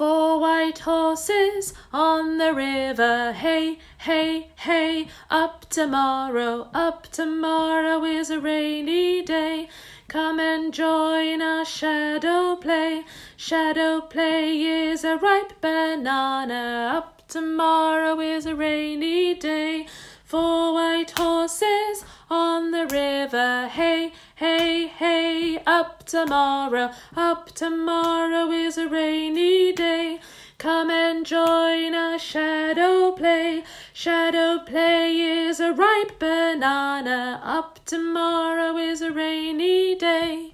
Four white horses on the river, hey, hey, hey. Up tomorrow is a rainy day. Come and join our shadow play. Shadow play is a ripe banana. Up tomorrow is a rainy day. Four white horses on the river, hey, hey, hey. Up tomorrow is a rainy day. Come and join our shadow play. Shadow play is a ripe banana. Up tomorrow is a rainy day.